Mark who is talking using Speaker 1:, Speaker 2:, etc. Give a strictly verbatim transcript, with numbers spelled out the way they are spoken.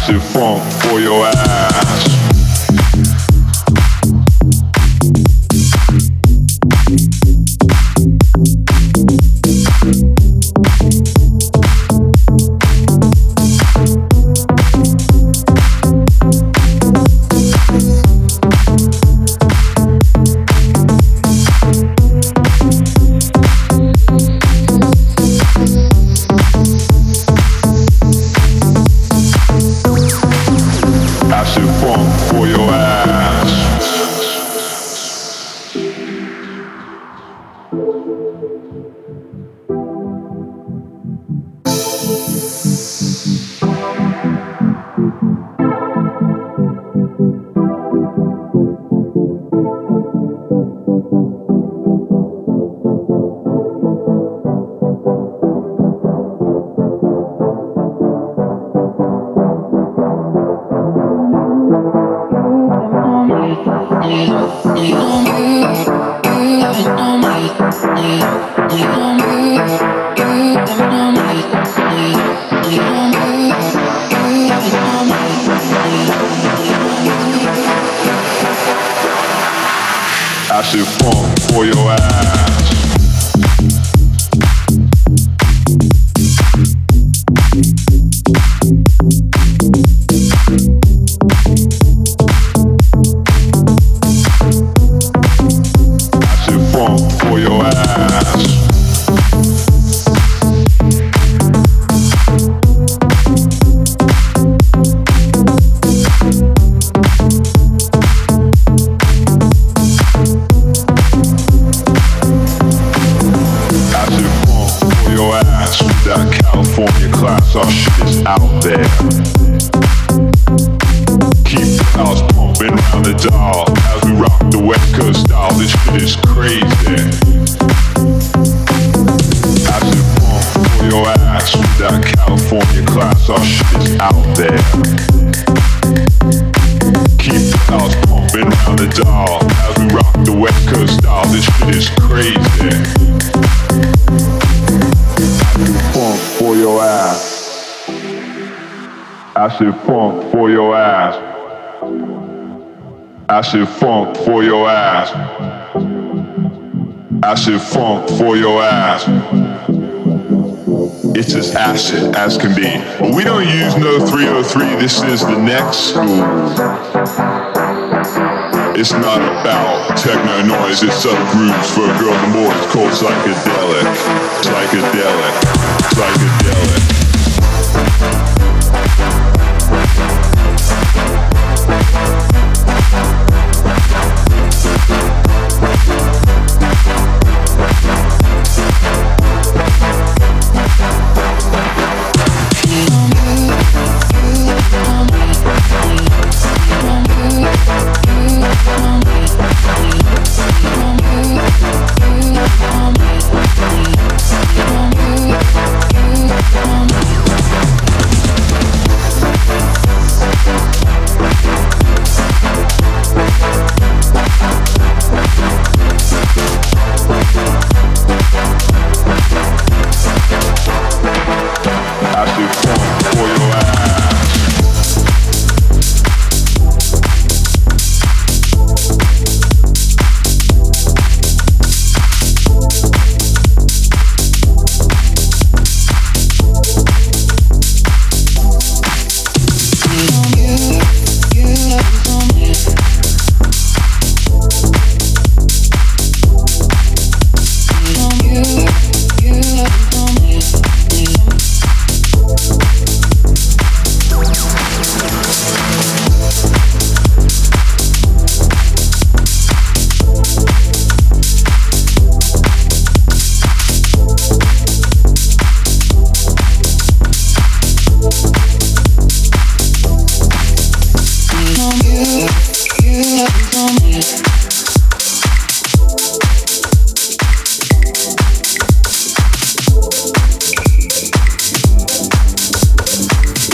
Speaker 1: Acid funk for your ass. Acid funk for your ass. Acid funk for your ass. Acid funk for your ass. That California class, our shit is out there. Keep the house pumping round the dial as we rock the West Coast style. This shit is crazy. Acid funk for your ass. That California class, our shit is out there. Keep the house pumping round the dial as we rock the West Coast style. This shit is crazy. Funk for your ass. Acid funk for your ass. Acid funk for your ass. Acid funk for your ass. It's as acid as can be. But we don't use no three oh three. This is the next school. It's not about techno noise, it's other grooves for girls and boys called psychedelic. Psychedelic. Psychedelic.